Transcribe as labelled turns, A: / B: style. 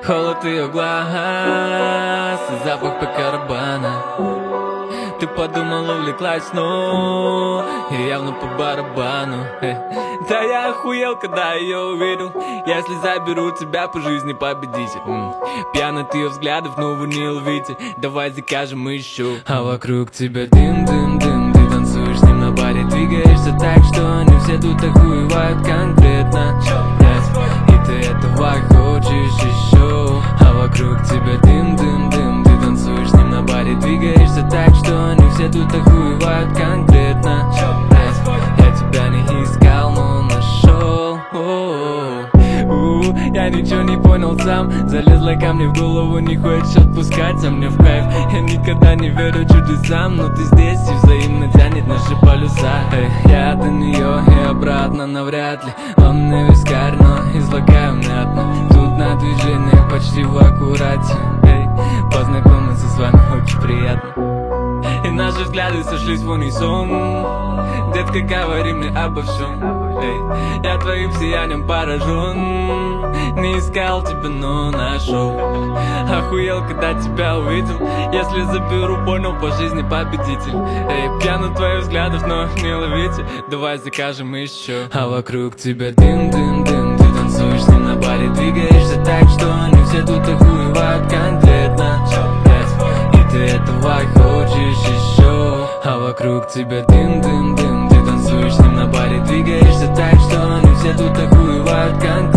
A: Холод ее глаз и запах покарабана. Ты подумала, увлеклась, но и явно по барабану. Да я охуел, когда ее увидел. Если заберу тебя по жизни, победитель. Пьян от ее взглядов, но вы не ловите. Давай закажем еще. А вокруг тебя дым-дым-дым. Ты танцуешь с ним на баре, двигаешься так, что они все тут охуевают конкретно. И ты этого хочешь еще. А вокруг тебя дым-дым-дым. Ты танцуешь с ним на баре, двигаешься так, что они все тут охуевают конкретно. Я тебя не искал, но нашел. Я ничего не понял сам. Залезла ко мне в голову, не хочешь отпускать, а мне в кайф. Я никогда не верю чудесам, но ты здесь и взаимно тянет наши полюса. Я до нее и обратно навряд ли. Он мне вискарь, но излагаю внятно. Тут на движениях почти в аккурате. Познакомиться с вами очень приятно. И наши взгляды сошлись в унисон. Детка, говори мне обо всем. Я твоим сиянием поражен. Не искал тебя, но нашел. Охуел, когда тебя увидел. Если заберу, понял, по жизни победитель. Пьян от твоих взглядов, но не ловите. Давай закажем еще. А вокруг тебя дым-дым-дым. Ты танцуешь с ним на баре, двигаешься так, что они все тут охуевают конкретно. И ты этого хочешь еще. А вокруг тебя дым-дым-дым. Ты танцуешь с ним на баре, двигаешься так, что они все тут охуевают конкретно.